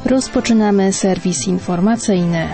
Rozpoczynamy serwis informacyjny.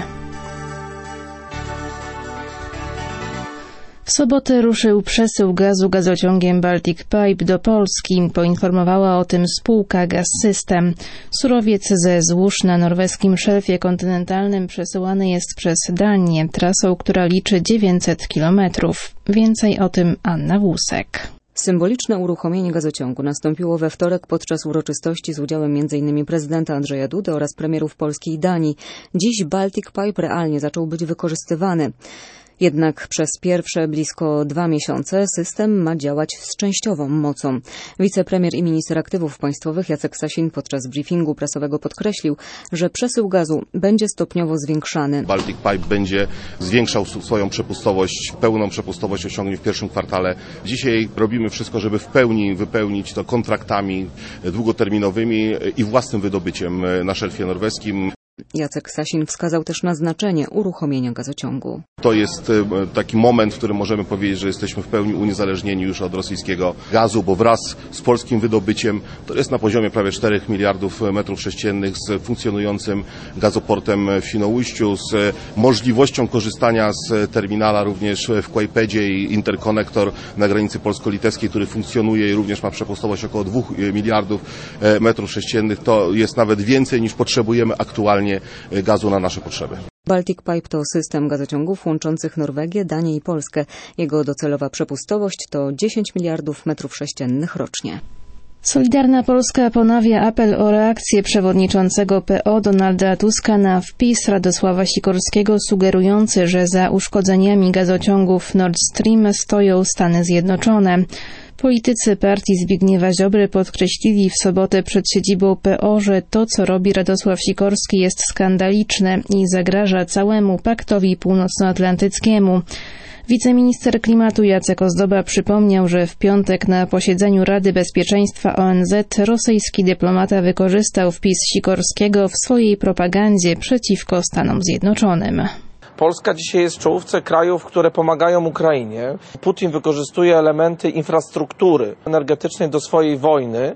W sobotę ruszył przesył gazu gazociągiem Baltic Pipe do Polski. Poinformowała o tym spółka Gaz-System. Surowiec ze złóż na norweskim szelfie kontynentalnym przesyłany jest przez Danię, trasą, która liczy 900 kilometrów. Więcej o tym Anna Włusek. Symboliczne uruchomienie gazociągu nastąpiło we wtorek podczas uroczystości z udziałem m.in. prezydenta Andrzeja Dudy oraz premierów Polski i Danii. Dziś Baltic Pipe realnie zaczął być wykorzystywany. Jednak przez pierwsze blisko 2 miesiące system ma działać z częściową mocą. Wicepremier i minister aktywów państwowych Jacek Sasin podczas briefingu prasowego podkreślił, że przesył gazu będzie stopniowo zwiększany. Baltic Pipe będzie zwiększał swoją przepustowość, pełną przepustowość osiągnie w pierwszym kwartale. Dzisiaj robimy wszystko, żeby w pełni wypełnić to kontraktami długoterminowymi i własnym wydobyciem na szelfie norweskim. Jacek Sasin wskazał też na znaczenie uruchomienia gazociągu. To jest taki moment, w którym możemy powiedzieć, że jesteśmy w pełni uniezależnieni już od rosyjskiego gazu, bo wraz z polskim wydobyciem, to jest na poziomie prawie 4 miliardów metrów sześciennych, z funkcjonującym gazoportem w Świnoujściu, z możliwością korzystania z terminala również w Kłajpedzie i interkonektor na granicy polsko-litewskiej, który funkcjonuje i również ma przepustowość około 2 miliardów metrów sześciennych. To jest nawet więcej niż potrzebujemy aktualnie gazu na nasze potrzeby. Baltic Pipe to system gazociągów łączących Norwegię, Danię i Polskę. Jego docelowa przepustowość to 10 miliardów metrów sześciennych rocznie. Solidarna Polska ponawia apel o reakcję przewodniczącego PO Donalda Tuska na wpis Radosława Sikorskiego sugerujący, że za uszkodzeniami gazociągów Nord Stream stoją Stany Zjednoczone. Politycy partii Zbigniewa Ziobry podkreślili w sobotę przed siedzibą PO, że to, co robi Radosław Sikorski, jest skandaliczne i zagraża całemu Paktowi Północnoatlantyckiemu. Wiceminister klimatu Jacek Ozdoba przypomniał, że w piątek na posiedzeniu Rady Bezpieczeństwa ONZ rosyjski dyplomata wykorzystał wpis Sikorskiego w swojej propagandzie przeciwko Stanom Zjednoczonym. Polska dzisiaj jest w czołówce krajów, które pomagają Ukrainie. Putin wykorzystuje elementy infrastruktury energetycznej do swojej wojny,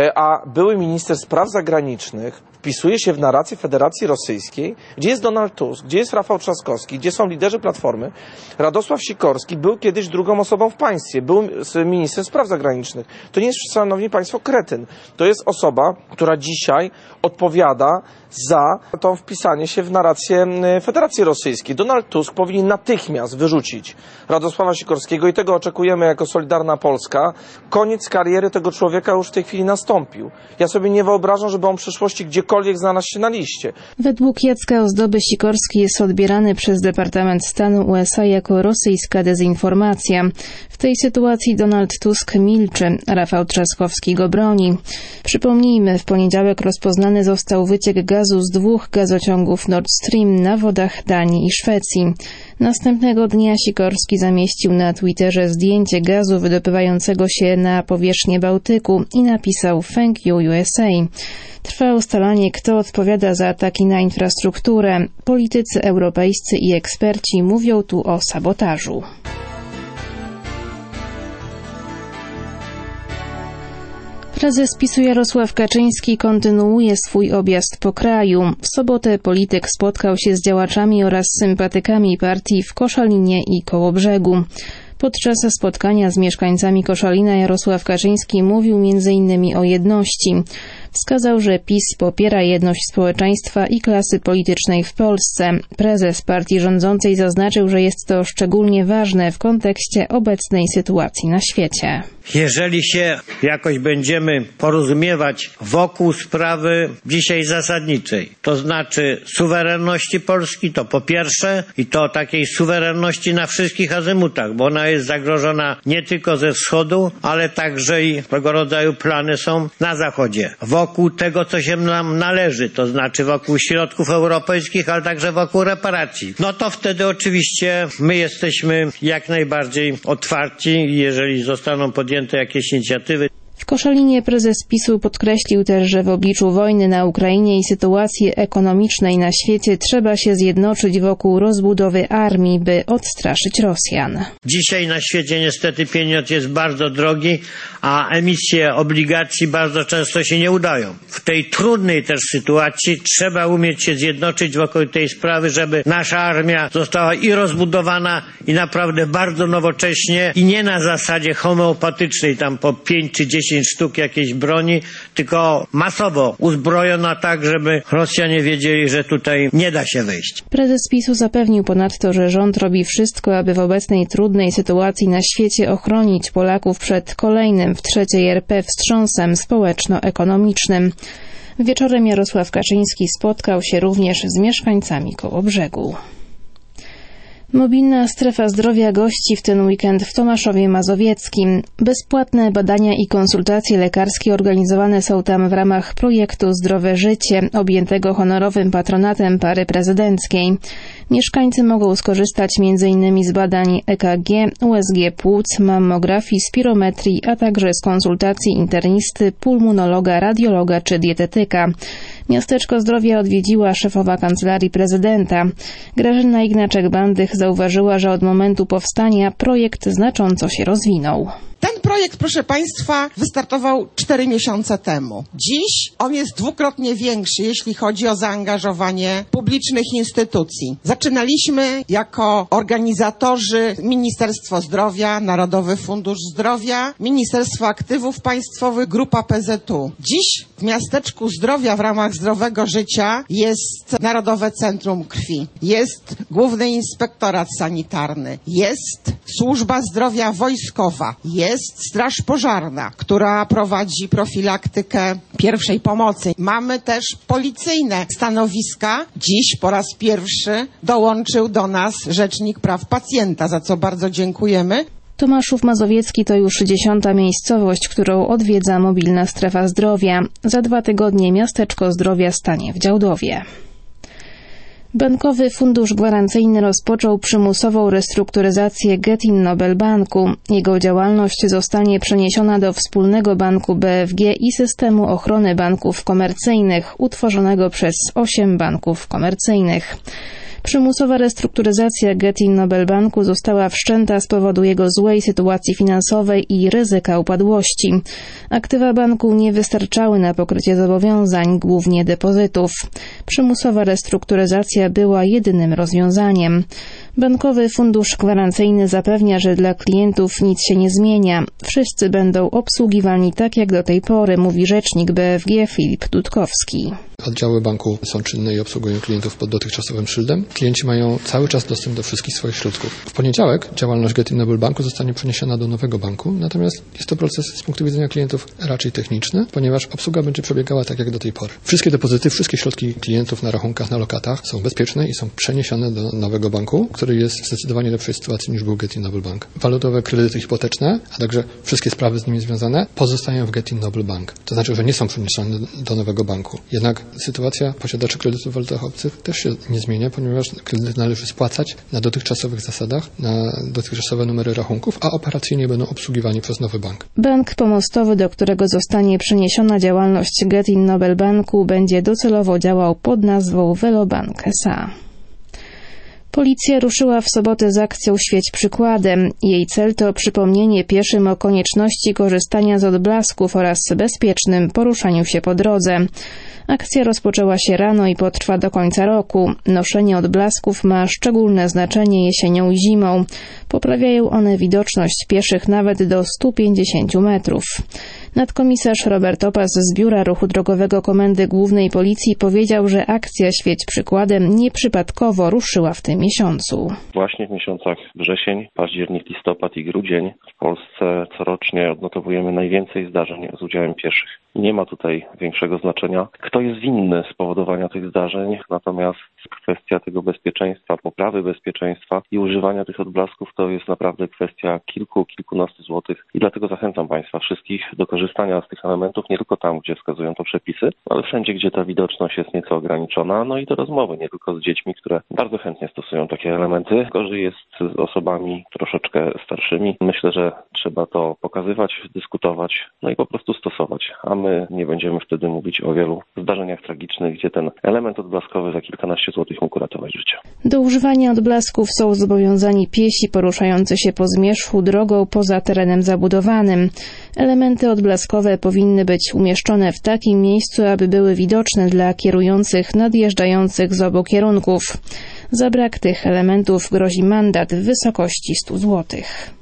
a były minister spraw zagranicznych wpisuje się w narrację Federacji Rosyjskiej, gdzie jest Donald Tusk, gdzie jest Rafał Trzaskowski, gdzie są liderzy Platformy. Radosław Sikorski był kiedyś drugą osobą w państwie, był ministrem spraw zagranicznych. To nie jest, szanowni państwo, kretyn. To jest osoba, która dzisiaj odpowiada za to wpisanie się w narrację Federacji Rosyjskiej. Donald Tusk powinien natychmiast wyrzucić Radosława Sikorskiego i tego oczekujemy jako Solidarna Polska. Koniec kariery tego człowieka już w tej chwili nastąpił. Ja sobie nie wyobrażam, żeby on w przyszłości gdziekolwiek znalazł się na liście. Według Jacka Ozdoby Sikorski jest odbierany przez Departament Stanu USA jako rosyjska dezinformacja. W tej sytuacji Donald Tusk milczy, Rafał Trzaskowski go broni. Przypomnijmy, w poniedziałek rozpoznany został wyciek gazu z 2 gazociągów Nord Stream na wodach Danii i Szwecji. Następnego dnia Sikorski zamieścił na Twitterze zdjęcie gazu wydopywającego się na powierzchnię Bałtyku i napisał "Thank you USA". Trwa ustalanie, kto odpowiada za ataki na infrastrukturę. Politycy europejscy i eksperci mówią tu o sabotażu. Prezes PiS-u Jarosław Kaczyński kontynuuje swój objazd po kraju. W sobotę polityk spotkał się z działaczami oraz sympatykami partii w Koszalinie i Kołobrzegu. Podczas spotkania z mieszkańcami Koszalina Jarosław Kaczyński mówił m.in. o jedności. Wskazał, że PiS popiera jedność społeczeństwa i klasy politycznej w Polsce. Prezes partii rządzącej zaznaczył, że jest to szczególnie ważne w kontekście obecnej sytuacji na świecie. Jeżeli się jakoś będziemy porozumiewać wokół sprawy dzisiaj zasadniczej, to znaczy suwerenności Polski, to po pierwsze, i to takiej suwerenności na wszystkich azymutach, bo ona jest zagrożona nie tylko ze wschodu, ale także i tego rodzaju plany są na zachodzie. Wokół tego, co się nam należy, to znaczy wokół środków europejskich, ale także wokół reparacji. No to wtedy oczywiście my jesteśmy jak najbardziej otwarci, jeżeli zostaną podjęte jakieś inicjatywy. W Koszalinie prezes PiS-u podkreślił też, że w obliczu wojny na Ukrainie i sytuacji ekonomicznej na świecie trzeba się zjednoczyć wokół rozbudowy armii, by odstraszyć Rosjan. Dzisiaj na świecie niestety pieniądz jest bardzo drogi, a emisje obligacji bardzo często się nie udają. W tej trudnej też sytuacji trzeba umieć się zjednoczyć wokół tej sprawy, żeby nasza armia została i rozbudowana i naprawdę bardzo nowocześnie i nie na zasadzie homeopatycznej, tam po 5 czy 10 sztuk jakiejś broni, tylko masowo uzbrojona tak, żeby Rosjanie wiedzieli, że tutaj nie da się wyjść. Prezes PiS-u zapewnił ponadto, że rząd robi wszystko, aby w obecnej trudnej sytuacji na świecie ochronić Polaków przed kolejnym w III RP wstrząsem społeczno-ekonomicznym. Wieczorem Jarosław Kaczyński spotkał się również z mieszkańcami Kołobrzegu. Mobilna strefa zdrowia gości w ten weekend w Tomaszowie Mazowieckim. Bezpłatne badania i konsultacje lekarskie organizowane są tam w ramach projektu Zdrowe Życie, objętego honorowym patronatem pary prezydenckiej. Mieszkańcy mogą skorzystać m.in. z badań EKG, USG płuc, mammografii, spirometrii, a także z konsultacji internisty, pulmonologa, radiologa czy dietetyka. Miasteczko Zdrowia odwiedziła szefowa Kancelarii Prezydenta. Grażyna Ignaczek-Bandych zauważyła, że od momentu powstania projekt znacząco się rozwinął. Ten projekt, proszę Państwa, wystartował 4 miesiące temu. Dziś on jest dwukrotnie większy, jeśli chodzi o zaangażowanie publicznych instytucji. Zaczynaliśmy jako organizatorzy Ministerstwo Zdrowia, Narodowy Fundusz Zdrowia, Ministerstwo Aktywów Państwowych, Grupa PZU. Dziś w Miasteczku Zdrowia w ramach Zdrowego Życia jest Narodowe Centrum Krwi, jest Główny Inspektorat Sanitarny, jest Służba Zdrowia Wojskowa, jest Straż Pożarna, która prowadzi profilaktykę pierwszej pomocy. Mamy też policyjne stanowiska. Dziś po raz pierwszy dołączył do nas Rzecznik Praw Pacjenta, za co bardzo dziękujemy. Tomaszów Mazowiecki to już 10. miejscowość, którą odwiedza mobilna strefa zdrowia. Za 2 tygodnie miasteczko zdrowia stanie w Działdowie. Bankowy Fundusz Gwarancyjny rozpoczął przymusową restrukturyzację Getin Nobel Banku. Jego działalność zostanie przeniesiona do wspólnego banku BFG i systemu ochrony banków komercyjnych, utworzonego przez 8 banków komercyjnych. Przymusowa restrukturyzacja Getin Nobel Banku została wszczęta z powodu jego złej sytuacji finansowej i ryzyka upadłości. Aktywa banku nie wystarczały na pokrycie zobowiązań, głównie depozytów. Przymusowa restrukturyzacja była jedynym rozwiązaniem. Bankowy Fundusz Gwarancyjny zapewnia, że dla klientów nic się nie zmienia. Wszyscy będą obsługiwani tak jak do tej pory, mówi rzecznik BFG Filip Dudkowski. Oddziały banku są czynne i obsługują klientów pod dotychczasowym szyldem. Klienci mają cały czas dostęp do wszystkich swoich środków. W poniedziałek działalność Getin Nobel Banku zostanie przeniesiona do nowego banku, natomiast jest to proces z punktu widzenia klientów raczej techniczny, ponieważ obsługa będzie przebiegała tak jak do tej pory. Wszystkie depozyty, wszystkie środki klientów na rachunkach, na lokatach są bezpieczne i są przeniesione do nowego banku, który jest w zdecydowanie lepszej sytuacji niż był Getin Nobel Bank. Walutowe kredyty hipoteczne, a także wszystkie sprawy z nimi związane pozostają w Getin Nobel Bank. To znaczy, że nie są przeniesione do nowego banku. Jednak sytuacja posiadaczy kredytów w walutach obcych też się nie zmienia, ponieważ kredyt należy spłacać na dotychczasowych zasadach, na dotychczasowe numery rachunków, a operacyjnie będą obsługiwani przez nowy bank. Bank pomostowy, do którego zostanie przeniesiona działalność Getin Nobel Banku, będzie docelowo działał pod nazwą Velobank S.A. Policja ruszyła w sobotę z akcją Świeć Przykładem. Jej cel to przypomnienie pieszym o konieczności korzystania z odblasków oraz bezpiecznym poruszaniu się po drodze. Akcja rozpoczęła się rano i potrwa do końca roku. Noszenie odblasków ma szczególne znaczenie jesienią i zimą. Poprawiają one widoczność pieszych nawet do 150 metrów. Nadkomisarz Robert Opas z Biura Ruchu Drogowego Komendy Głównej Policji powiedział, że akcja Świeć Przykładem nieprzypadkowo ruszyła w tym miesiącu. Właśnie w miesiącach wrzesień, październik, listopad i grudzień w Polsce corocznie odnotowujemy najwięcej zdarzeń z udziałem pieszych. Nie ma tutaj większego znaczenia, kto jest winny spowodowania tych zdarzeń, natomiast kwestia tego bezpieczeństwa, poprawy bezpieczeństwa i używania tych odblasków to jest naprawdę kwestia kilkunastu złotych i dlatego zachęcam Państwa wszystkich do korzystania korzystania z tych elementów nie tylko tam, gdzie wskazują to przepisy, ale wszędzie, gdzie ta widoczność jest nieco ograniczona, no i do rozmowy, nie tylko z dziećmi, które bardzo chętnie stosują takie elementy. Gorzej jest z osobami troszeczkę starszymi. Myślę, że trzeba to pokazywać, dyskutować, no i po prostu stosować, a my nie będziemy wtedy mówić o wielu zdarzeniach tragicznych, gdzie ten element odblaskowy za kilkanaście złotych mógł uratować życie. Do używania odblasków są zobowiązani piesi poruszający się po zmierzchu drogą poza terenem zabudowanym. Elementy odblaskowe powinny być umieszczone w takim miejscu, aby były widoczne dla kierujących nadjeżdżających z obu kierunków. Za brak tych elementów grozi mandat w wysokości 100 zł.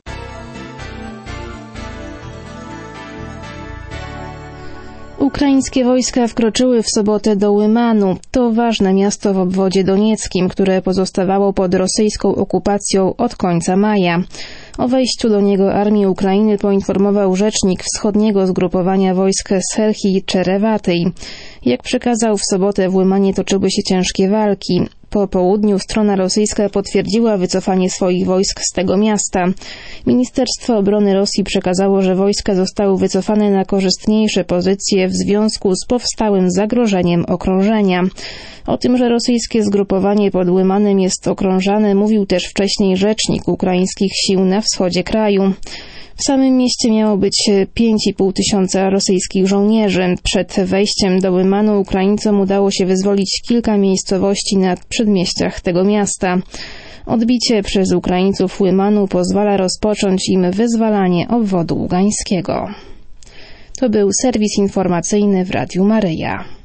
Ukraińskie wojska wkroczyły w sobotę do Łymanu. To ważne miasto w obwodzie donieckim, które pozostawało pod rosyjską okupacją od końca maja. O wejściu do niego armii Ukrainy poinformował rzecznik wschodniego zgrupowania wojsk Serhij Czerewatyj. Jak przekazał, w sobotę w Łymanie toczyły się ciężkie walki. Po południu strona rosyjska potwierdziła wycofanie swoich wojsk z tego miasta. Ministerstwo Obrony Rosji przekazało, że wojska zostały wycofane na korzystniejsze pozycje w związku z powstałym zagrożeniem okrążenia. O tym, że rosyjskie zgrupowanie pod Łymanem jest okrążane, mówił też wcześniej rzecznik ukraińskich sił na wschodzie kraju. W samym mieście miało być 5,5 tysiąca rosyjskich żołnierzy. Przed wejściem do Łymanu Ukraińcom udało się wyzwolić kilka miejscowości na przedmieściach tego miasta. Odbicie przez Ukraińców Łymanu pozwala rozpocząć im wyzwalanie obwodu ługańskiego. To był serwis informacyjny w Radiu Maryja.